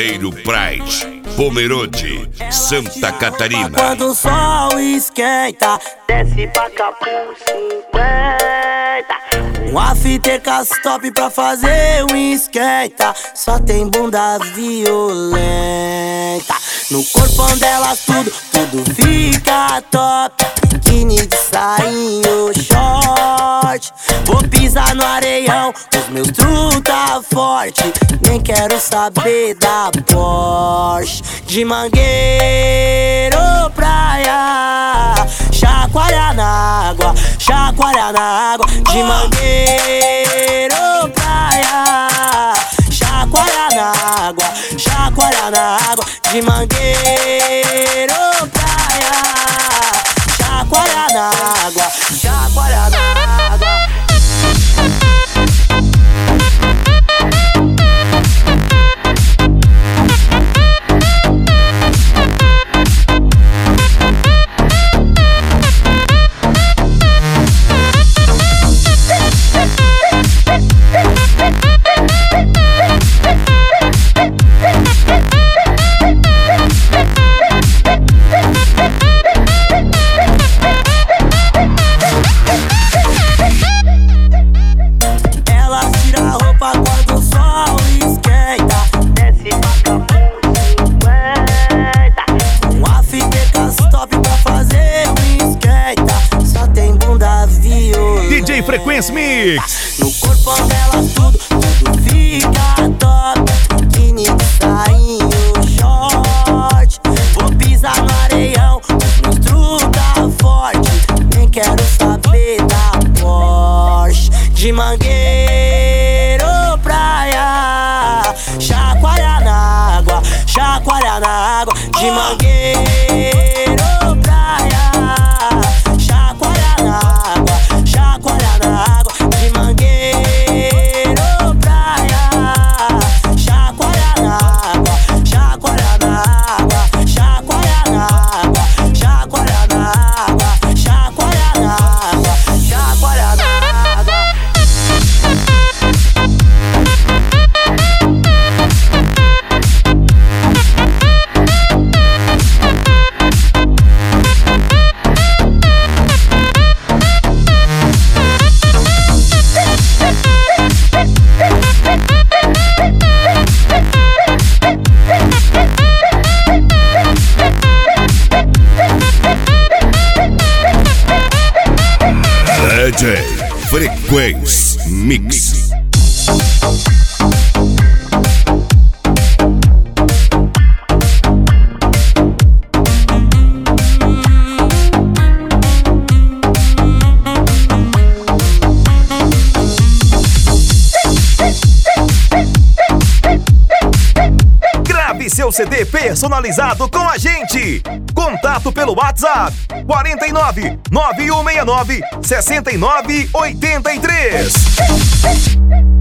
Cavaleiro Praz, Pomerode, Santa Catarina. Quando o sol esquenta, desce pra Capu 50. Um after top pra fazer um esquenta. Só tem bunda violenta. No corpão delas tudo fica top. Biquíni de sainho, short. Vou pisar no areião, os meus truta forte. Nem quero saber da Porsche. De Mangueiro praia, chacoalha na água, chacoalha na água. De Mangueiro praia, chacoalha na água, chacoalha na água. De Mangueiro praia, chacoalha na água, chacoalha na água. DJ Frequência Mix. No corpo dela tudo fica top. Biquíni de sainho, short. Vou pisar no areião, no truta forte. Nem quero saber da Porsche. De Mangueiro praia, chacoalha na água, chacoalha na água. De Mangueiro praia, chacoalha na água, chacoalha na água. De Mangueiro praia, chacoalha na água, chacoalha na água, chacoalha na água, chacoalha na água, chacoalha na água, chacoalha na água. DJ Frequência Mix. Grave seu CD personalizado com a gente. Contato pelo WhatsApp 49 9169 6983.